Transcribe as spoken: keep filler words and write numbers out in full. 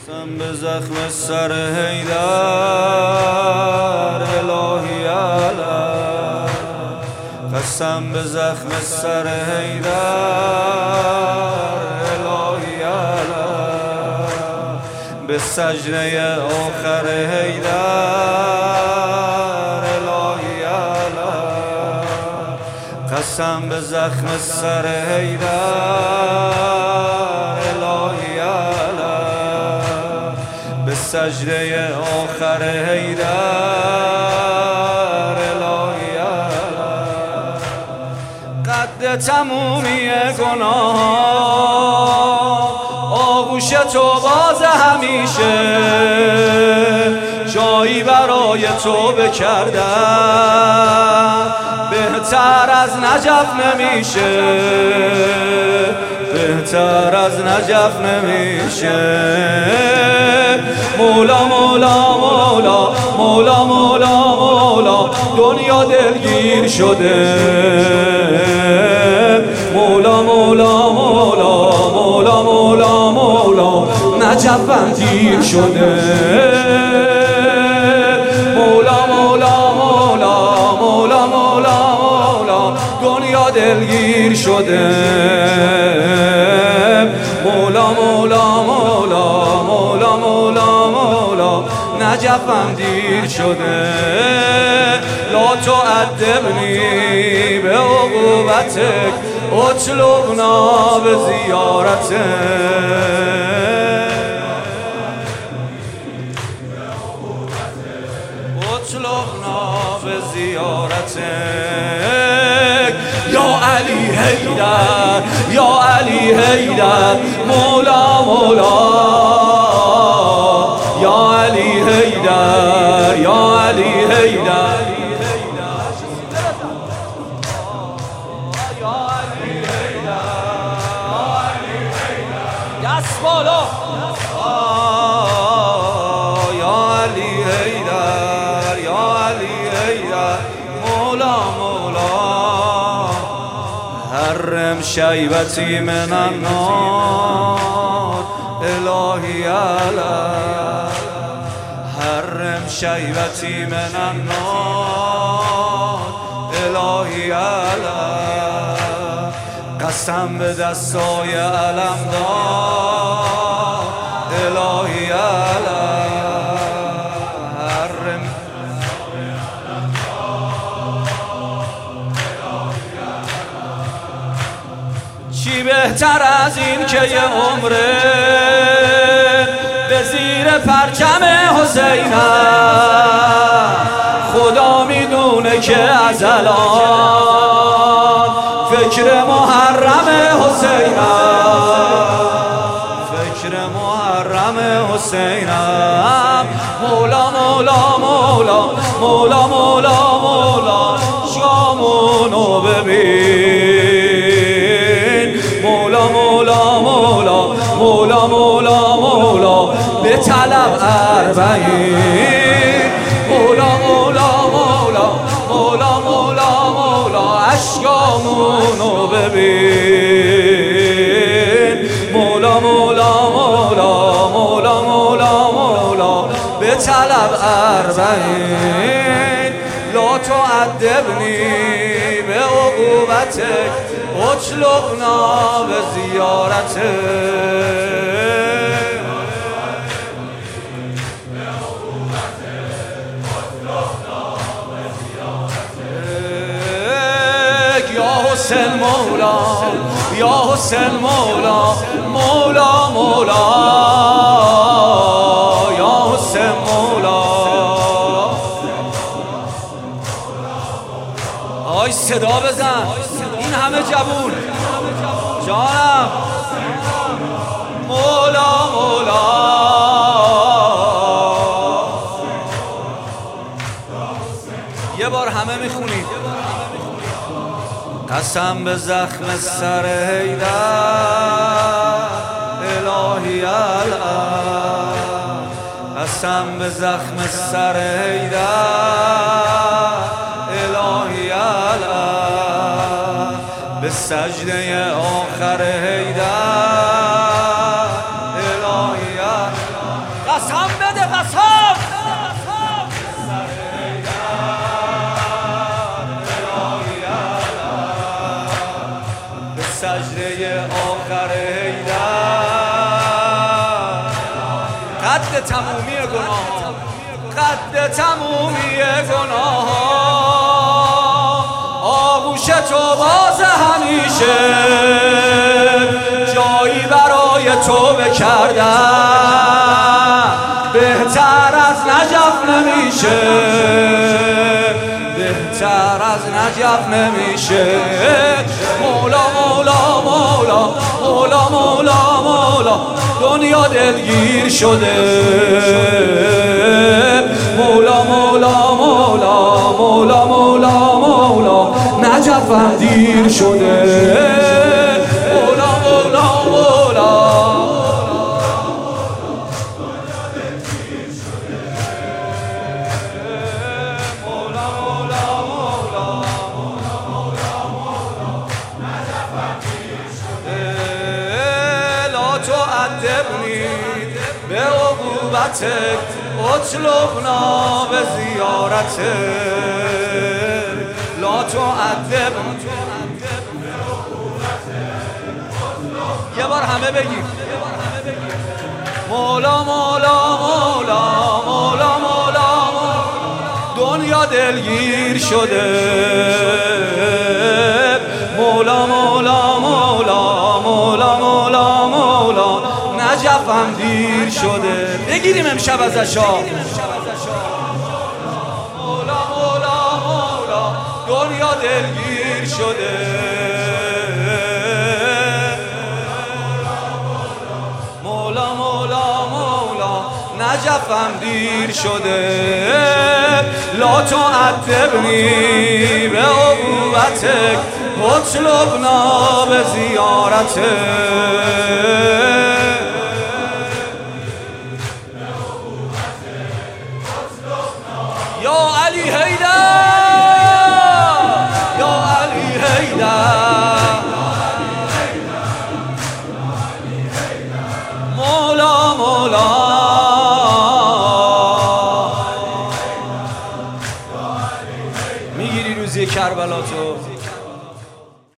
قسم به زخم سر حیدر الهی علم، قسم به زخم سر حیدر الهی علم، به سجده آخر حیدر الهی علم، قسم به زخم سر حیدر سجده آخر حیدر الهی علم، قد تمومی گناه آغوش تو باز همیشه، جایی برای تو بکردم بهتر از نجف نمیشه، بهتر از نجف نمیشه. مولا مولا مولا مولا مولا مولا دنیا دلگیر شده، مولا مولا مولا مولا مولا مولا نجفم دیر شده، مولا مولا مولا مولا مولا مولا دنیا دلگیر شده، مولا مولا مولا مولا مولا مولا نجفم دیر شده. لا تعذبنی به عقوبتک اطلبنا به زیارتک، اطلبنا به زیارتک. یا علی حیدر یا علی حیدر مولا مولا، یا علی حیدر یا علی حیدر، یا علی حیدر دست بالا، یا علی حیدر یا علی حیدر مولا مولا، حرم شیبتی من النار الهی علم، حرم شیبتی من النار الهی علم، قسم به دستای علمدار الهی علم، حرم چی بهتر از این که یه عمره به زیر پرچم حسینم، خدا میدونه که از الان فکر محرم حسینم، فکر محرم حسینم. مولا مولا مولا مولا مولا مولا شامونو ببین، مولا مولا مولا مولا مولا مولا به طلب اربعین، مولا مولا مولا مولا مولا مولا اشکامونو ببین، مولا مولا مولا مولا مولا مولا به طلب اربعین. لا تعذبنی به عقوبتک اطلبنا به زیارتک، یا حسین مولا یا حسین مولا مولا مولا، یا حسین مولا. آی صدا بزن این همه جوون جانم، مولا مولا، یه بار همه میخونید. قسم به زخم سر حیدر الهی علم، قسم به زخم سر حیدر الهی علم، به سجده آخر حیدر الهی علم، قسم بده قسم به سجده آخر حیدر قد تمومی گناه قد تمومی گناه آغوش تو باز همیشه جایی برای تو بکردم بهتر از نجف نمیشه بهتر از نجف نمیشه مولا مولا مولا مولا مولا مولا دنیا دلگیر شده مولا مولا مولا مولا مولا مولا نجفم دیر شده مولا مولا مولا تعذبني بعقوبتك اطلبنا بزيارتك لا تعذبني یه بار همه بگیم مولا مولا مولا مولا مولا دنیا دلگیر شده مولا مولا مولا مولا مولا مولا نجفم دیر شده بگیریم امشب ازشا مولا مولا مولا دنیا دلگیر شده مولا مولا مولا نجفم دیر شده لا تعذبنی به عقوبتک اطلبنا به زیارتک یا علی حیدر یا علی حیدر مولا مولا میگیری روزی کربلا تو